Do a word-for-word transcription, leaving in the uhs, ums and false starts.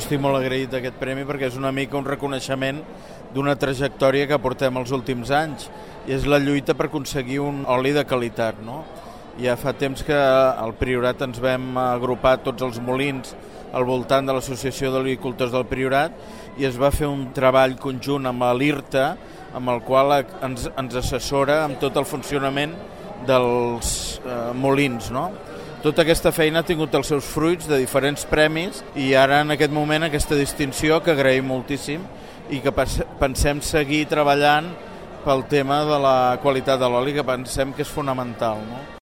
Estic molt agraït d'aquest premi perquè és una mica un reconeixement d'una trajectòria que portem els últims anys i és la lluita per aconseguir un oli de qualitat, no? Ja fa temps que al Priorat ens vam agrupar tots els molins al voltant de l'Associació d'Olivicultors del Priorat i es va fer un treball conjunt amb l'IRTA, amb el qual ens, ens assessora amb tot el funcionament dels eh, molins, no? Tota aquesta feina ha tingut els seus fruits de diferents premis i ara en aquest moment aquesta distinció que agraïm moltíssim i que pensem seguir treballant pel tema de la qualitat de l'oli, que pensem que és fonamental, no?